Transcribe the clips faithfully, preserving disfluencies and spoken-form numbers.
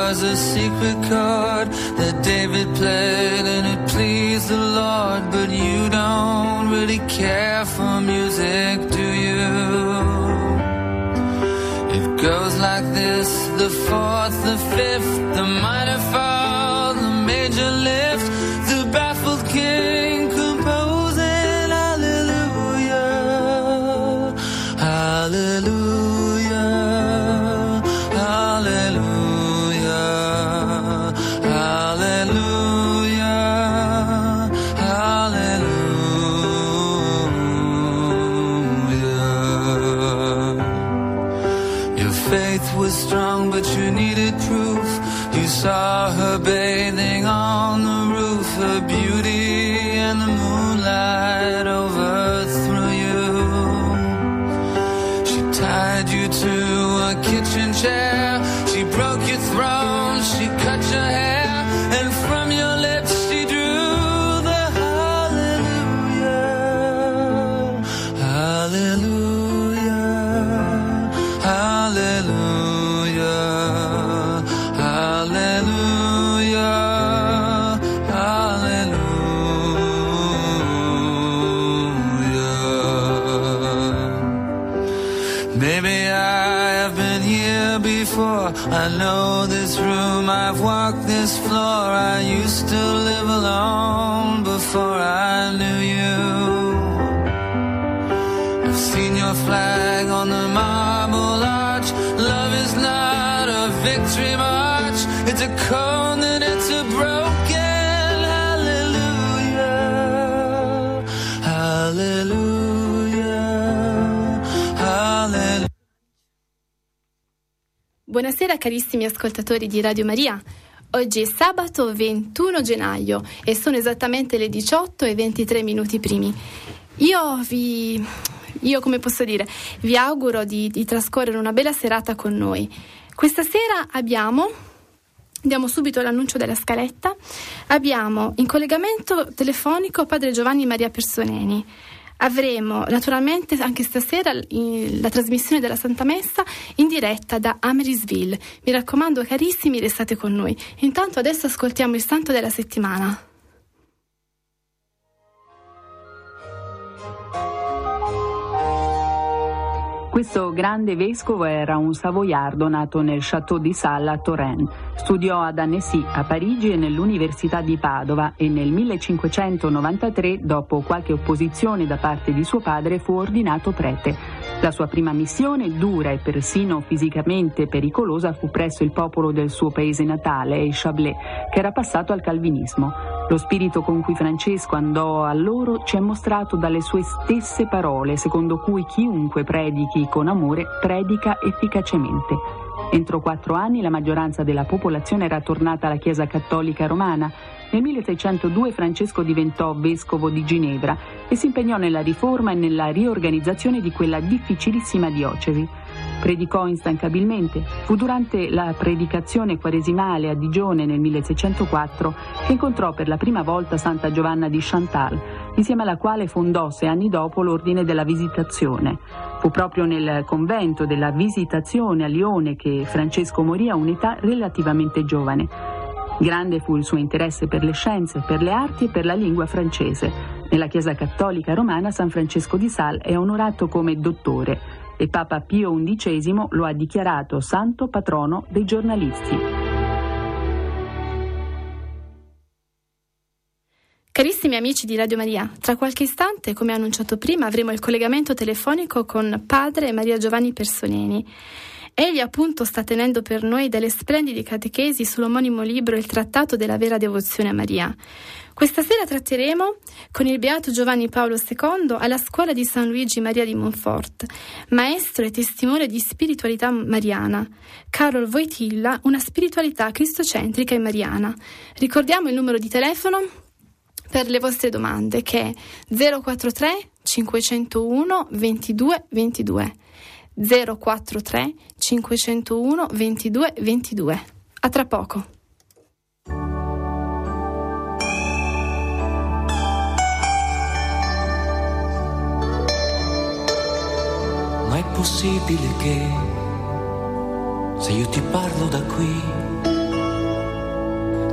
was a secret chord that David played and it pleased the Lord. But you don't really care for music, do you? It goes like this: the fourth, the fifth, the minor fall, the major lift, the baffled king composing hallelujah, hallelujah, hallelujah, hallelujah, hallelujah. Your faith was strong, but you needed proof. You saw her bathing on the roof, her beauty and the moonlight overthrew you. She tied you to a kitchen chair, she broke your throne, she cut your hair, and from your lips she drew the hallelujah, hallelujah, hallelujah, hallelujah, hallelujah. Maybe I have been here before, I know this room, I've walked this floor. I used to live alone before I knew you. I've seen your flag on the marble arch. Love is not a victory march, it's a cold and it's a broken hallelujah, hallelujah, hallelujah. Buonasera carissimi ascoltatori di Radio Maria. Oggi è sabato ventuno gennaio e sono esattamente le diciotto e ventitré minuti primi. Io vi, io come posso dire, vi auguro di, di trascorrere una bella serata con noi. Questa sera abbiamo, diamo subito l'annuncio della scaletta, abbiamo in collegamento telefonico Padre Giovanni Maria Personeni. Avremo naturalmente anche stasera in, la trasmissione della Santa Messa in diretta da Amerisville. Mi raccomando carissimi, restate con noi. Intanto adesso ascoltiamo il Santo della settimana. Questo grande vescovo era un savoiardo nato nel Château di Sales a Touraine. Studiò ad Annecy, a Parigi e nell'Università di Padova e nel millecinquecentonovantatré, dopo qualche opposizione da parte di suo padre, fu ordinato prete. La sua prima missione, dura e persino fisicamente pericolosa, fu presso il popolo del suo paese natale, il Chablais, che era passato al calvinismo. Lo spirito con cui Francesco andò a loro ci è mostrato dalle sue stesse parole, secondo cui chiunque predichi con amore predica efficacemente. Entro quattro anni la maggioranza della popolazione era tornata alla Chiesa Cattolica Romana. Nel milleseicentodue Francesco diventò vescovo di Ginevra e si impegnò nella riforma e nella riorganizzazione di quella difficilissima diocesi. Predicò instancabilmente. Fu durante la predicazione quaresimale a Digione nel milleseicentoquattro che incontrò per la prima volta Santa Giovanna di Chantal, insieme alla quale fondò sei anni dopo l'Ordine della Visitazione. Fu proprio nel convento della Visitazione a Lione che Francesco morì a un'età relativamente giovane. Grande fu il suo interesse per le scienze, per le arti e per la lingua francese. Nella Chiesa Cattolica Romana San Francesco di Sales è onorato come dottore e Papa Pio undicesimo lo ha dichiarato santo patrono dei giornalisti. Carissimi amici di Radio Maria, tra qualche istante, come annunciato prima, avremo il collegamento telefonico con Padre Maria Giovanni Personeni. Egli appunto sta tenendo per noi delle splendide catechesi sull'omonimo libro Il Trattato della vera devozione a Maria. Questa sera tratteremo con il Beato Giovanni Paolo secondo alla scuola di San Luigi Maria di Montfort, maestro e testimone di spiritualità mariana. Karol Wojtyla, una spiritualità cristocentrica e mariana. Ricordiamo il numero di telefono per le vostre domande, che è zero quattro tre cinquecentouno ventidue ventidue. zero quattro tre cinquecentouno ventidue ventidue. A tra poco. Ma è possibile che se io ti parlo da qui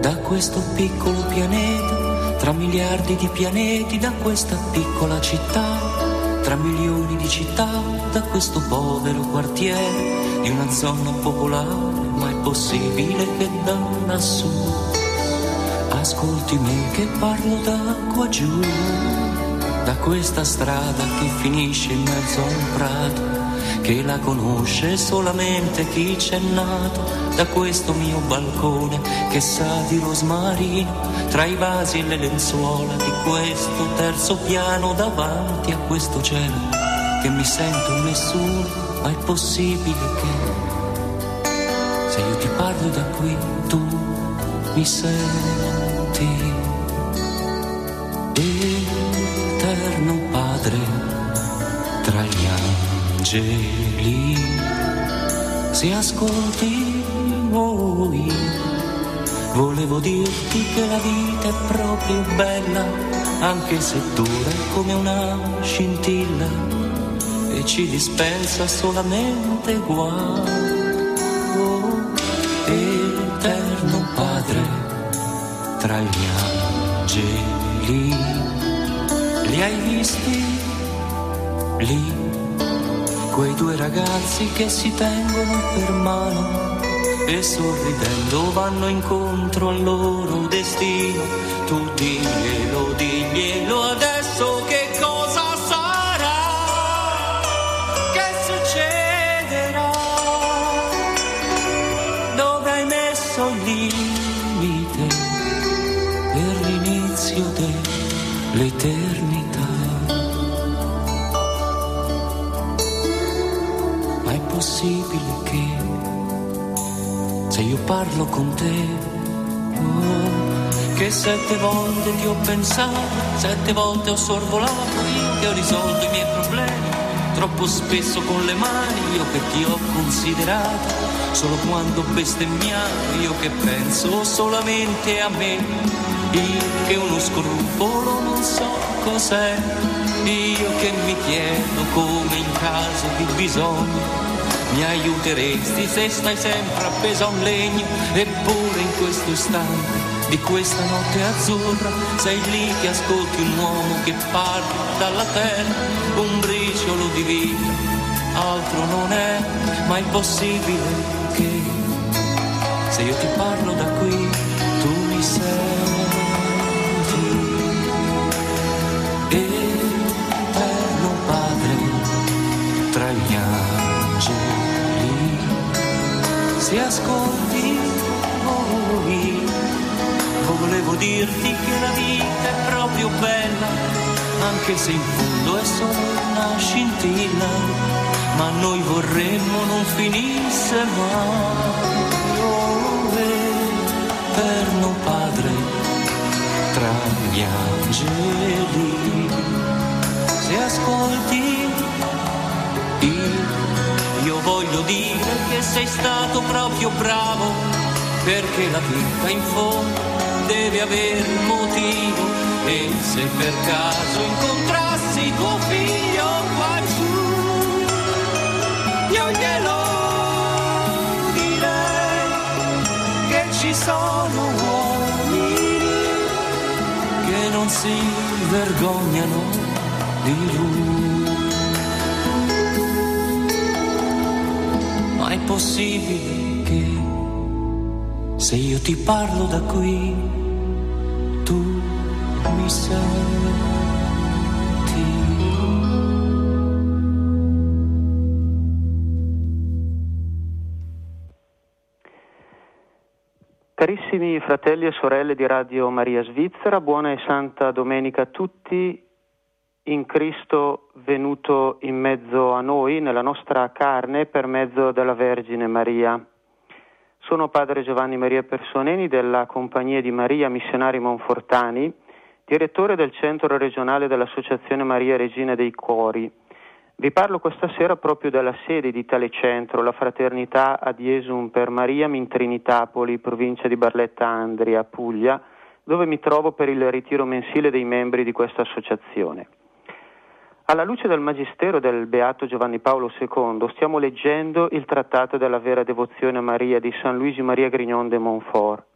da questo piccolo pianeta, tra miliardi di pianeti, da questa piccola città, tra milioni di città, da questo povero quartiere di una zona popolare. Ma è possibile che da lassù ascolti me che parlo da qua giù, da questa strada che finisce in mezzo a un prato, che la conosce solamente chi c'è nato, da questo mio balcone che sa di rosmarino, tra i vasi e le lenzuola di questo terzo piano, davanti a questo cielo che mi sento nessuno. Ma è possibile che se io ti parlo da qui tu mi senti? Eterno Padre tra gli angeli, se ascolti voi, volevo dirti che la vita è proprio bella, anche se dura come una scintilla e ci dispensa solamente guai. Eterno Padre tra gli angeli, li hai visti lì quei due ragazzi che si tengono per mano e sorridendo vanno incontro al loro destino? Tu diglielo, diglielo adesso che cosa sarà, che succederà, dove hai messo il limite per l'inizio dell'eternità. Ma è possibile che se io parlo con te, oh, che sette volte ti ho pensato, sette volte ho sorvolato, io che ho risolto i miei problemi, troppo spesso con le mani, io che ti ho considerato, solo quando bestemmiavi, io che penso solamente a me, io che uno scrupolo non so cos'è, io che mi chiedo come in caso di bisogno mi aiuteresti se stai sempre appeso a un legno, eppure in questo istante di questa notte azzurra sei lì che ascolti un uomo che parla dalla terra, un briciolo di vita, altro non è. Ma è possibile che se io ti parlo da qui tu mi senti? Eterno Padre tra gli angeli, se ascolti voi, volevo dirti che la vita è proprio bella, anche se in fondo è solo una scintilla, ma noi vorremmo non finisse mai. Oh, eterno Padre tra gli angeli, se ascolti io Io voglio dire che sei stato proprio bravo, perché la vita in fondo deve aver un motivo, e se per caso incontrassi tuo figlio qua giù, io glielo direi che ci sono uomini che non si vergognano di lui. Ma è possibile che se io ti parlo da qui tu mi senti? Carissimi fratelli e sorelle di Radio Maria Svizzera, buona e santa domenica a tutti. In Cristo venuto in mezzo a noi, nella nostra carne, per mezzo della Vergine Maria. Sono padre Giovanni Maria Personeni della Compagnia di Maria Missionari Monfortani, direttore del centro regionale dell'Associazione Maria Regina dei Cuori. Vi parlo questa sera proprio dalla sede di tale centro, la Fraternità ad Jesum per Mariam in Trinitapoli, provincia di Barletta-Andria, Puglia, dove mi trovo per il ritiro mensile dei membri di questa associazione. Alla luce del Magistero del Beato Giovanni Paolo secondo stiamo leggendo il Trattato della vera devozione a Maria di San Luigi Maria Grignon de Montfort,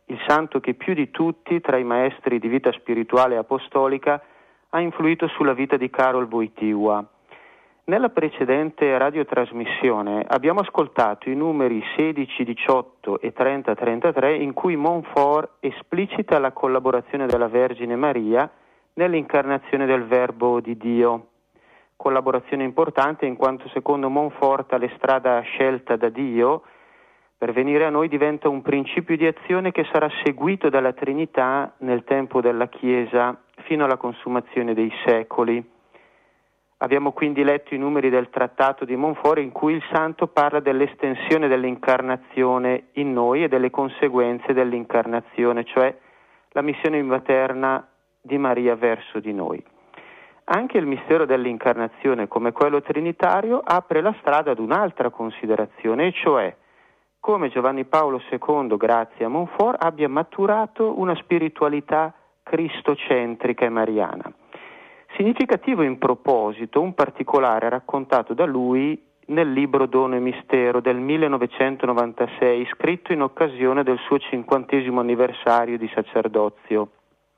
il santo che più di tutti tra i maestri di vita spirituale e apostolica ha influito sulla vita di Karol Wojtyła. Nella precedente radiotrasmissione abbiamo ascoltato i numeri sedici, diciotto e trenta trentatré in cui Montfort esplicita la collaborazione della Vergine Maria nell'incarnazione del Verbo di Dio. Collaborazione importante in quanto secondo Montfort tale strada scelta da Dio per venire a noi diventa un principio di azione che sarà seguito dalla Trinità nel tempo della Chiesa fino alla consumazione dei secoli. Abbiamo quindi letto i numeri del trattato di Montfort in cui il santo parla dell'estensione dell'incarnazione in noi e delle conseguenze dell'incarnazione, cioè la missione materna di Maria verso di noi. Anche il mistero dell'incarnazione, come quello trinitario, apre la strada ad un'altra considerazione, e cioè come Giovanni Paolo secondo, grazie a Montfort, abbia maturato una spiritualità cristocentrica e mariana. Significativo in proposito un particolare raccontato da lui nel libro Dono e Mistero del millenovecentonovantasei, scritto in occasione del suo cinquantesimo anniversario di sacerdozio.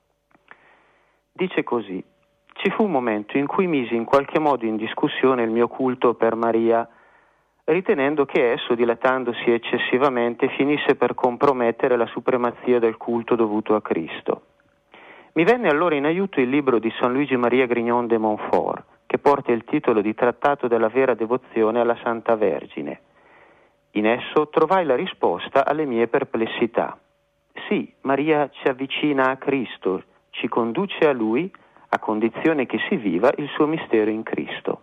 Dice così: ci fu un momento in cui misi in qualche modo in discussione il mio culto per Maria, ritenendo che esso, dilatandosi eccessivamente, finisse per compromettere la supremazia del culto dovuto a Cristo. Mi venne allora in aiuto il libro di San Luigi Maria Grignon de Montfort, che porta il titolo di Trattato della vera devozione alla Santa Vergine. In esso trovai la risposta alle mie perplessità. Sì, Maria ci avvicina a Cristo, ci conduce a Lui, a condizione che si viva il suo mistero in Cristo.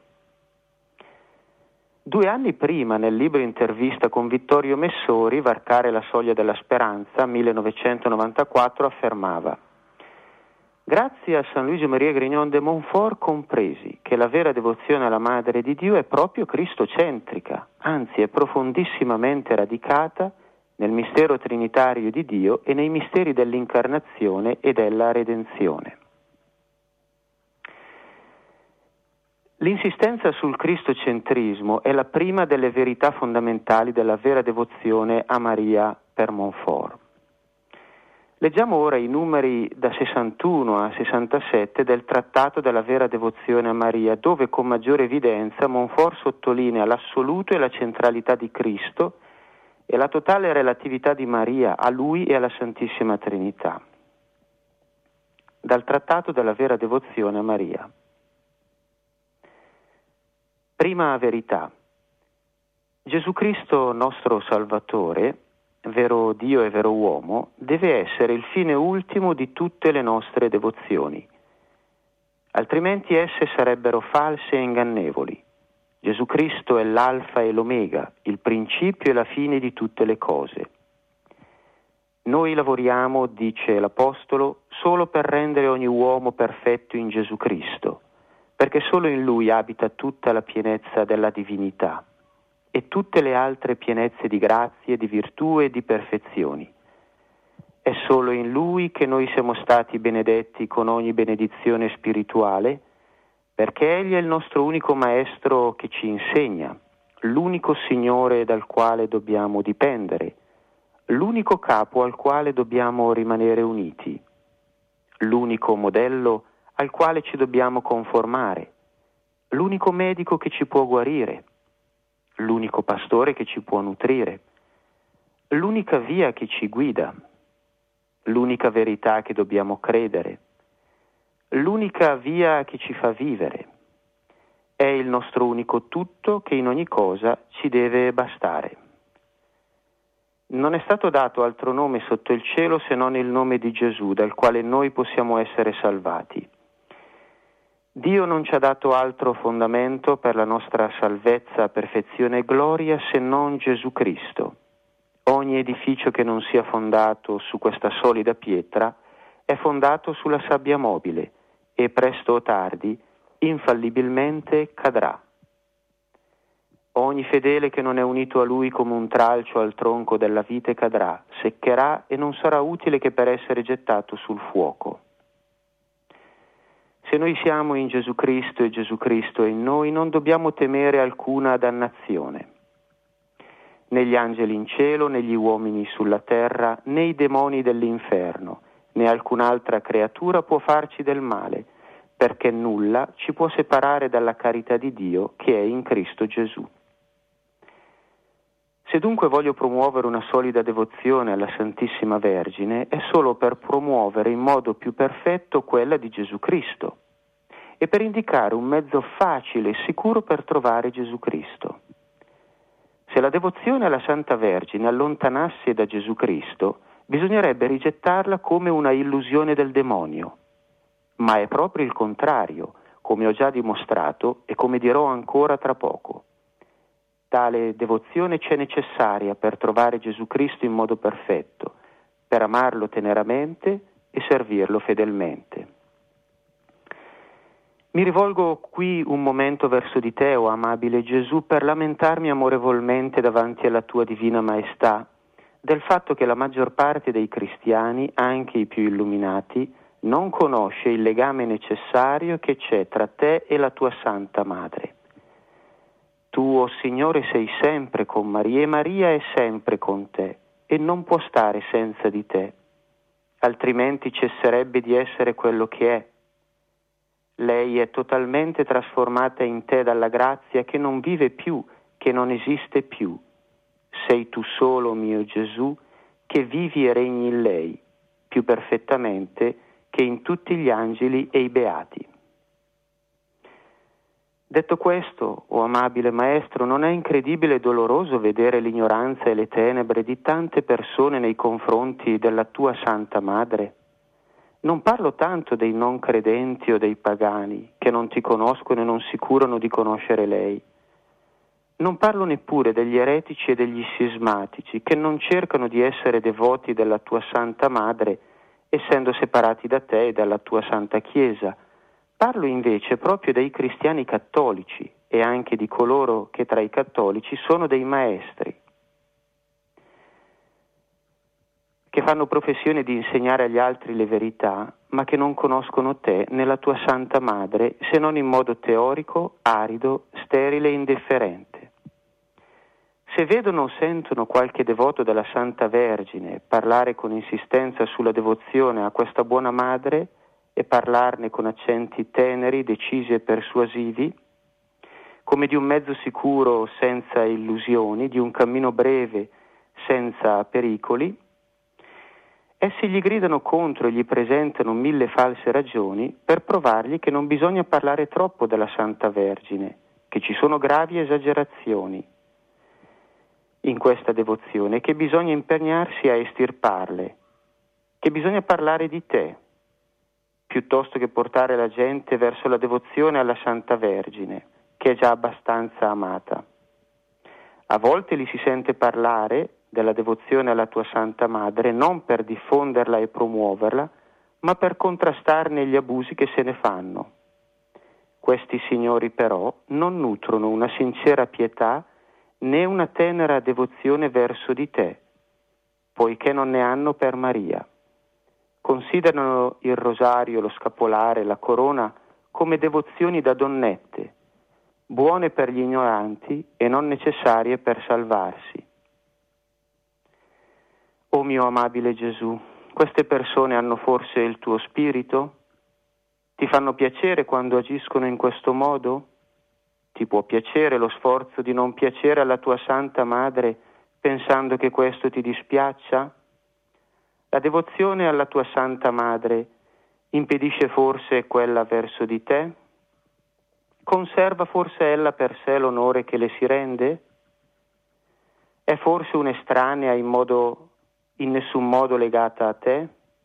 Due anni prima, nel libro intervista con Vittorio Messori, Varcare la soglia della speranza, millenovecentonovantaquattro, affermava: grazie a San Luigi Maria Grignon de Montfort compresi che la vera devozione alla Madre di Dio è proprio cristocentrica, anzi è profondissimamente radicata nel mistero trinitario di Dio e nei misteri dell'incarnazione e della redenzione. L'insistenza sul cristocentrismo è la prima delle verità fondamentali della vera devozione a Maria per Montfort. Leggiamo ora i numeri da sessantuno a sessantasette del Trattato della vera devozione a Maria, dove con maggiore evidenza Montfort sottolinea l'assoluto e la centralità di Cristo e la totale relatività di Maria a Lui e alla Santissima Trinità. Dal Trattato della vera devozione a Maria. Prima verità. Gesù Cristo, nostro Salvatore, vero Dio e vero uomo, deve essere il fine ultimo di tutte le nostre devozioni, altrimenti esse sarebbero false e ingannevoli. Gesù Cristo è l'alfa e l'omega, il principio e la fine di tutte le cose. Noi lavoriamo, dice l'Apostolo, solo per rendere ogni uomo perfetto in Gesù Cristo, perché solo in Lui abita tutta la pienezza della divinità e tutte le altre pienezze di grazie, di virtù e di perfezioni. È solo in Lui che noi siamo stati benedetti con ogni benedizione spirituale, perché Egli è il nostro unico Maestro che ci insegna, l'unico Signore dal quale dobbiamo dipendere, l'unico capo al quale dobbiamo rimanere uniti, l'unico modello al quale ci dobbiamo conformare, l'unico medico che ci può guarire, l'unico pastore che ci può nutrire, l'unica via che ci guida, l'unica verità che dobbiamo credere, l'unica via che ci fa vivere. È il nostro unico tutto che in ogni cosa ci deve bastare. Non è stato dato altro nome sotto il cielo se non il nome di Gesù, dal quale noi possiamo essere salvati. Dio non ci ha dato altro fondamento per la nostra salvezza, perfezione e gloria se non Gesù Cristo. Ogni edificio che non sia fondato su questa solida pietra è fondato sulla sabbia mobile e presto o tardi, infallibilmente, cadrà. Ogni fedele che non è unito a Lui come un tralcio al tronco della vite cadrà, seccherà e non sarà utile che per essere gettato sul fuoco. Se noi siamo in Gesù Cristo e Gesù Cristo è in noi, non dobbiamo temere alcuna dannazione. né gli angeli in cielo, né gli uomini sulla terra, né i demoni dell'inferno, né alcun'altra creatura può farci del male, perché nulla ci può separare dalla carità di Dio che è in Cristo Gesù. Se dunque voglio promuovere una solida devozione alla Santissima Vergine, è solo per promuovere in modo più perfetto quella di Gesù Cristo e per indicare un mezzo facile e sicuro per trovare Gesù Cristo. Se la devozione alla Santa Vergine allontanasse da Gesù Cristo, bisognerebbe rigettarla come una illusione del demonio. Ma è proprio il contrario, come ho già dimostrato e come dirò ancora tra poco. Tale devozione c'è necessaria per trovare Gesù Cristo in modo perfetto, per amarlo teneramente e servirlo fedelmente. Mi rivolgo qui un momento verso di te, o amabile Gesù, per lamentarmi amorevolmente davanti alla tua divina maestà del fatto che la maggior parte dei cristiani, anche i più illuminati, non conosce il legame necessario che c'è tra te e la tua Santa Madre. Tu, o oh Signore, sei sempre con Maria e Maria è sempre con te e non può stare senza di te, altrimenti cesserebbe di essere quello che è. Lei è totalmente trasformata in te dalla grazia che non vive più, che non esiste più. Sei tu solo, mio Gesù, che vivi e regni in lei, più perfettamente che in tutti gli angeli e i beati. Detto questo, o amabile Maestro, non è incredibile e doloroso vedere l'ignoranza e le tenebre di tante persone nei confronti della tua Santa Madre? Non parlo tanto dei non credenti o dei pagani, che non ti conoscono e non si curano di conoscere lei. Non parlo neppure degli eretici e degli scismatici, che non cercano di essere devoti della tua Santa Madre, essendo separati da te e dalla tua Santa Chiesa. Parlo invece proprio dei cristiani cattolici e anche di coloro che tra i cattolici sono dei maestri, che fanno professione di insegnare agli altri le verità, ma che non conoscono te nella tua Santa Madre, se non in modo teorico, arido, sterile e indifferente. Se vedono o sentono qualche devoto della Santa Vergine parlare con insistenza sulla devozione a questa buona Madre, e parlarne con accenti teneri, decisi e persuasivi, come di un mezzo sicuro senza illusioni, di un cammino breve senza pericoli, essi gli gridano contro e gli presentano mille false ragioni per provargli che non bisogna parlare troppo della Santa Vergine, che ci sono gravi esagerazioni in questa devozione, che bisogna impegnarsi a estirparle, che bisogna parlare di te, piuttosto che portare la gente verso la devozione alla Santa Vergine, che è già abbastanza amata. A volte li si sente parlare della devozione alla tua Santa Madre non per diffonderla e promuoverla, ma per contrastarne gli abusi che se ne fanno. Questi signori però non nutrono una sincera pietà né una tenera devozione verso di te, poiché non ne hanno per Maria. Considerano il rosario, lo scapolare, la corona come devozioni da donnette, buone per gli ignoranti e non necessarie per salvarsi. O mio amabile Gesù, queste persone hanno forse il tuo spirito? Ti fanno piacere quando agiscono in questo modo? Ti può piacere lo sforzo di non piacere alla tua Santa Madre pensando che questo ti dispiaccia? La devozione alla tua Santa Madre impedisce forse quella verso di te? Conserva forse ella per sé l'onore che le si rende? È forse un'estranea in modo, in nessun modo legata a te?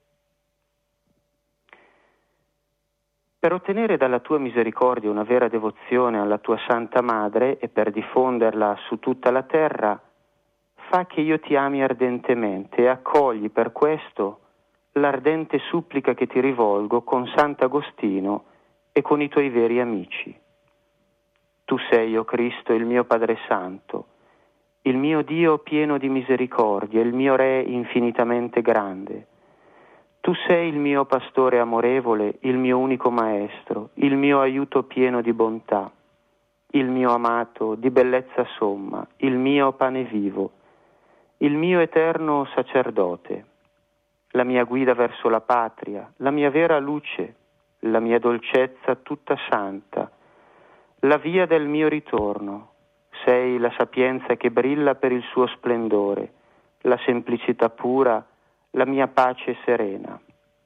Per ottenere dalla tua misericordia una vera devozione alla tua Santa Madre e per diffonderla su tutta la terra, fa che io ti ami ardentemente e accogli per questo l'ardente supplica che ti rivolgo con Sant'Agostino e con i tuoi veri amici. Tu sei, o Cristo, il mio Padre Santo, il mio Dio pieno di misericordia, il mio Re infinitamente grande. Tu sei il mio pastore amorevole, il mio unico Maestro, il mio aiuto pieno di bontà, il mio amato di bellezza somma, il mio pane vivo, il mio eterno sacerdote, la mia guida verso la patria, la mia vera luce, la mia dolcezza tutta santa, la via del mio ritorno. Sei la sapienza che brilla per il suo splendore, la semplicità pura, la mia pace serena.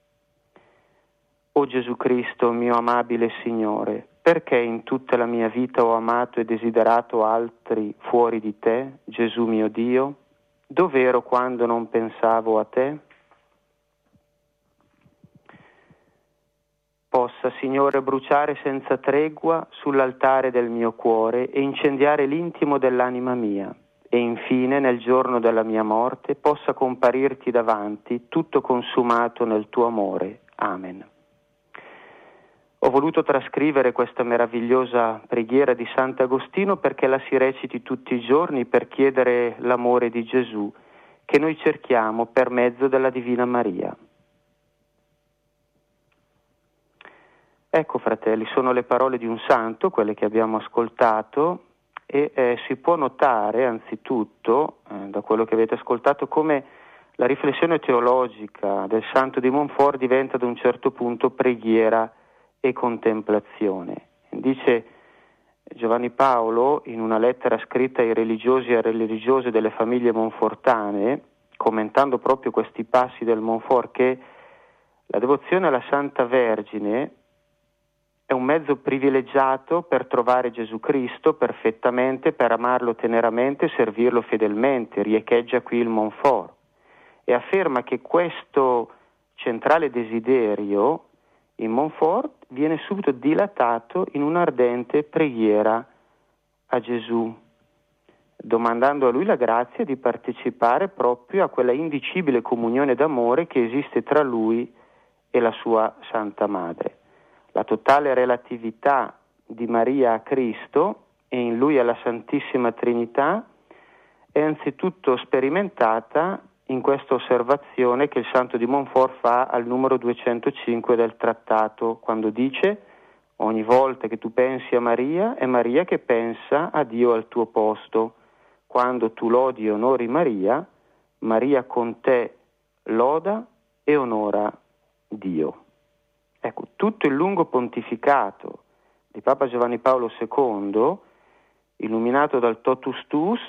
O Gesù Cristo, mio amabile Signore, perché in tutta la mia vita ho amato e desiderato altri fuori di te, Gesù mio Dio? Dov'ero quando non pensavo a te? Possa, Signore, bruciare senza tregua sull'altare del mio cuore e incendiare l'intimo dell'anima mia, e infine, nel giorno della mia morte, possa comparirti davanti, tutto consumato nel tuo amore. Amen. Ho voluto trascrivere questa meravigliosa preghiera di Sant'Agostino perché la si reciti tutti i giorni per chiedere l'amore di Gesù che noi cerchiamo per mezzo della Divina Maria. Ecco, fratelli, sono le parole di un santo, quelle che abbiamo ascoltato, e eh, si può notare anzitutto, eh, da quello che avete ascoltato, come la riflessione teologica del santo di Montfort diventa ad un certo punto preghiera e contemplazione. Dice Giovanni Paolo in una lettera scritta ai religiosi e alle religiose delle famiglie monfortane, commentando proprio questi passi del Montfort, che la devozione alla Santa Vergine è un mezzo privilegiato per trovare Gesù Cristo perfettamente, per amarlo teneramente e servirlo fedelmente. Riecheggia qui il Montfort e afferma che questo centrale desiderio in Montfort viene subito dilatato in un'ardente preghiera a Gesù, domandando a lui la grazia di partecipare proprio a quella indicibile comunione d'amore che esiste tra lui e la sua Santa Madre. La totale relatività di Maria a Cristo e in lui alla Santissima Trinità è anzitutto sperimentata in questa osservazione che il santo di Montfort fa al numero duecentocinque del trattato, quando dice: ogni volta che tu pensi a Maria, è Maria che pensa a Dio al tuo posto. Quando tu lodi e onori Maria, Maria con te loda e onora Dio. Ecco, tutto il lungo pontificato di Papa Giovanni Paolo secondo, illuminato dal Totus Tuus,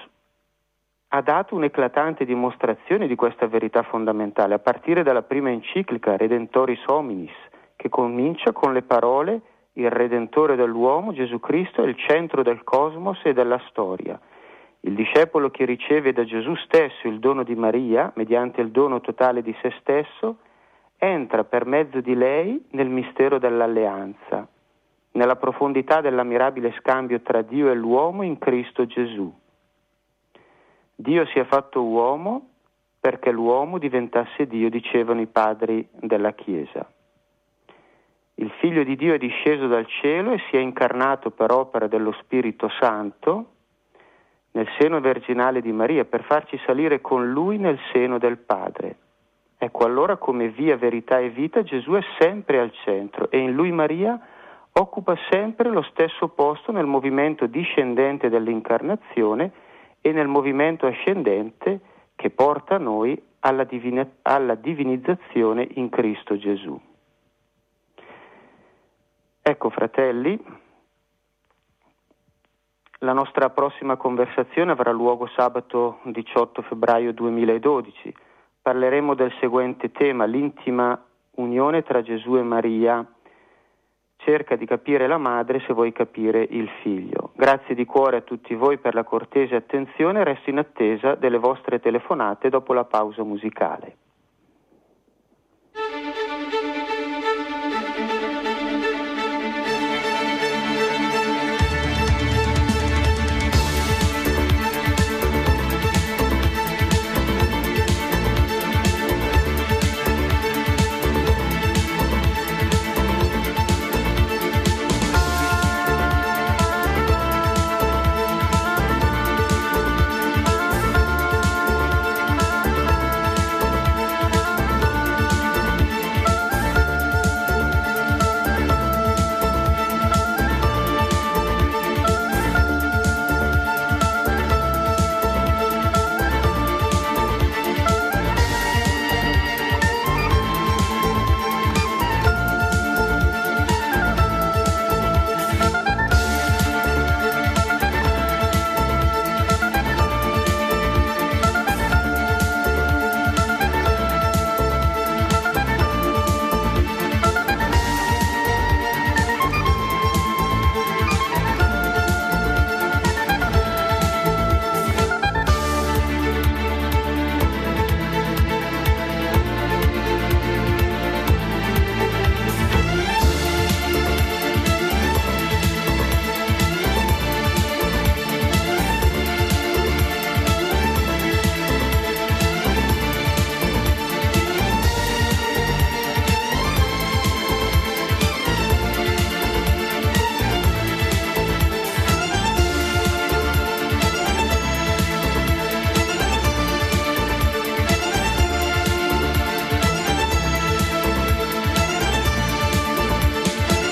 ha dato un'eclatante dimostrazione di questa verità fondamentale, a partire dalla prima enciclica Redentoris Hominis, che comincia con le parole: il Redentore dell'uomo, Gesù Cristo, è il centro del cosmos e della storia. Il discepolo che riceve da Gesù stesso il dono di Maria, mediante il dono totale di se stesso, entra per mezzo di lei nel mistero dell'alleanza, nella profondità dell'ammirabile scambio tra Dio e l'uomo in Cristo Gesù. Dio si è fatto uomo perché l'uomo diventasse Dio, dicevano i padri della Chiesa. Il Figlio di Dio è disceso dal cielo e si è incarnato per opera dello Spirito Santo nel seno virginale di Maria per farci salire con Lui nel seno del Padre. Ecco allora come via, verità e vita Gesù è sempre al centro e in Lui Maria occupa sempre lo stesso posto nel movimento discendente dell'incarnazione e nel movimento ascendente che porta noi alla, divina, alla divinizzazione in Cristo Gesù. Ecco, fratelli, la nostra prossima conversazione avrà luogo sabato diciotto febbraio duemiladodici. Parleremo del seguente tema: l'intima unione tra Gesù e Maria. Cerca di capire la madre se vuoi capire il figlio. Grazie di cuore a tutti voi per la cortese attenzione, resto in attesa delle vostre telefonate dopo la pausa musicale.